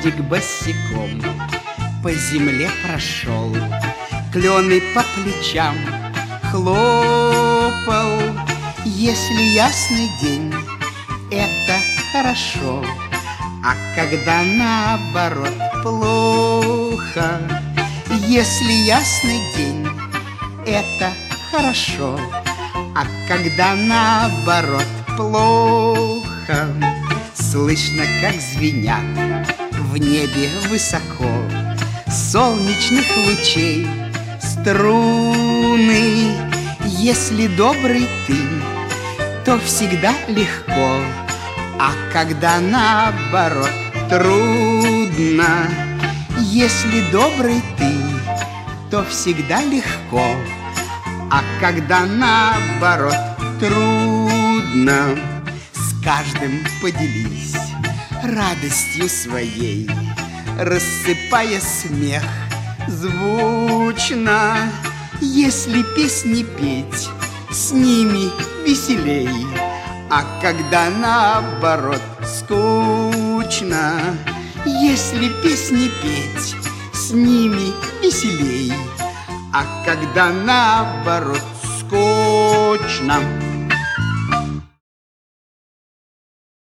дождик босиком по земле прошел, клены по плечам хлопал. Если ясный день, это хорошо, а когда наоборот плохо. Если ясный день, это хорошо, а когда наоборот плохо. Слышно, как звенят в небе высоко солнечных лучей струны. Если добрый ты, то всегда легко, а когда наоборот трудно. Если добрый ты, то всегда легко, а когда наоборот трудно. С каждым поделись радостью своей, рассыпая смех звучно. Если песни петь, с ними веселей, а когда наоборот скучно. Если песни петь, с ними веселей, а когда наоборот скучно.